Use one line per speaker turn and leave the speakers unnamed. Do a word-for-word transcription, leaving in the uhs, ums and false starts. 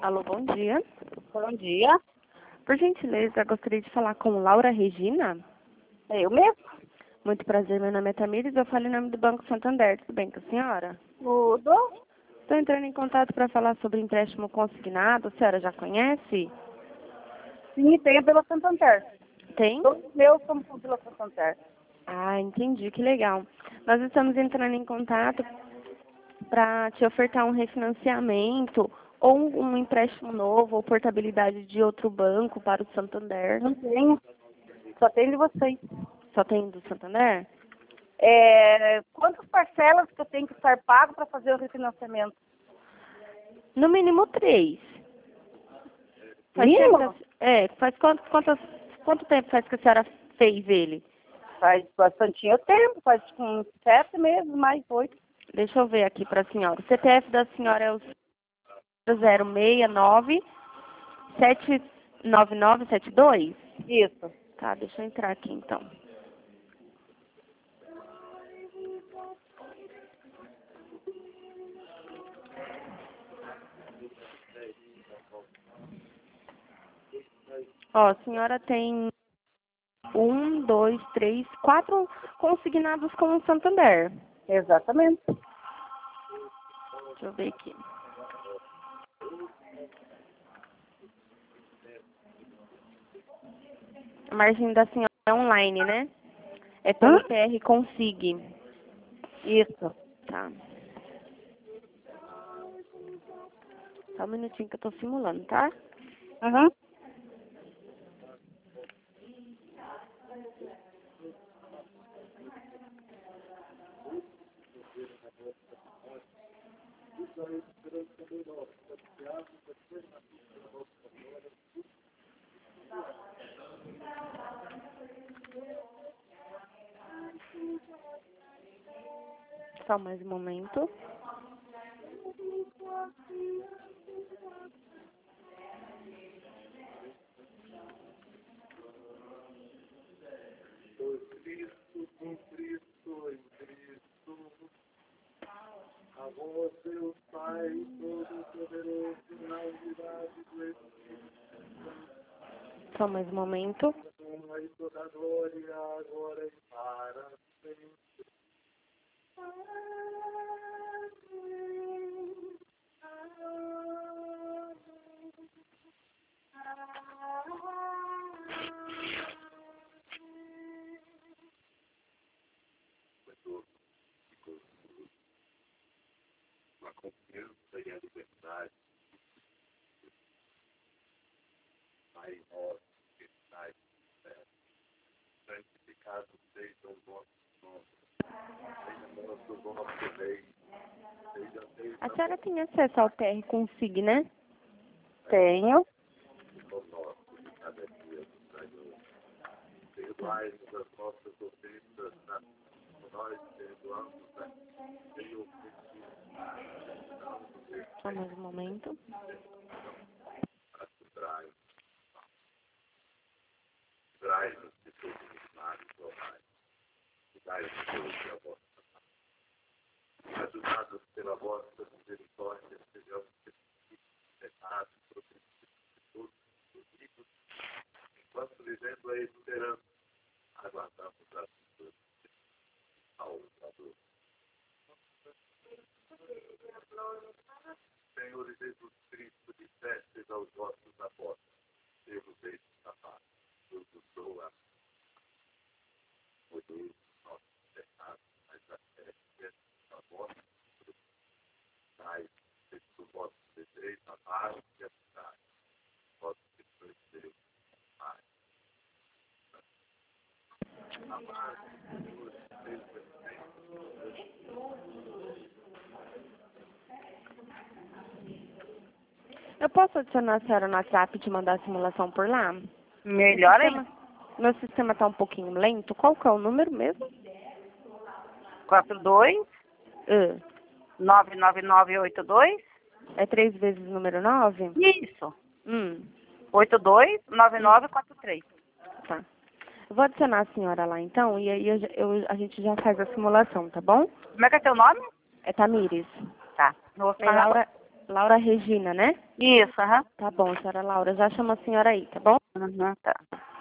Alô, bom dia.
Bom dia.
Por gentileza, gostaria de falar com Laura Regina.
É eu mesmo?
Muito prazer, meu nome é Tamires, eu falo em nome do Banco Santander. Tudo bem com a senhora?
Tudo.
Estou entrando em contato para falar sobre empréstimo consignado. A senhora já conhece?
Sim, tenho pela Santander.
Tem?
Todos os meus são pela Santander.
Ah, entendi, que legal. Nós estamos entrando em contato para te ofertar um refinanciamento ou um, um empréstimo novo ou portabilidade de outro banco para o Santander.
Não tenho. Só tenho de vocês.
Só tem do Santander?
É, quantas parcelas que eu tenho que estar pago para fazer o refinanciamento?
No mínimo três. Faz
Mínimo?
tempo que a- é, faz quanto, quantas, quanto tempo faz que a senhora fez ele?
Faz bastante tempo, faz uns sete meses, mais oito.
Deixa eu ver aqui para a senhora. O C P F da senhora é o zero seis nove sete nove nove sete dois?
Isso.
Tá, deixa eu entrar aqui então. Ó, a senhora tem um, dois, três, quatro consignados com o Santander.
Exatamente.
Deixa eu ver aqui. A margem da senhora é online, né? É pelo
Hã?
P R Consig.
Isso.
Tá. Só um minutinho que eu tô simulando, tá?
Uhum.
Só mais um momento. Só mais um momento. A senhora tem acesso ao P R Consig, né?
Tenho.
Só mais um momento. Eu posso adicionar a senhora no WhatsApp e te mandar a simulação por lá?
Melhor
Meu
aí.
sistema, meu sistema tá um pouquinho lento. Qual que é o número mesmo?
quatro dois
Ah,
nove nove nove oito dois.
é três vezes o número nove?
Isso.
Hum,
oito dois nove nove quatro três.
tá. Eu vou adicionar a senhora lá então e aí eu, já- eu- a gente já faz a simulação, tá bom?
Como é que é teu nome?
É Tamires.
Tá. Eu vou
É
falar agora.
Laura, Laura Regina, né?
Isso, aham.
Tá bom, senhora Laura. Já chama a senhora aí, tá bom?
Uhum, tá.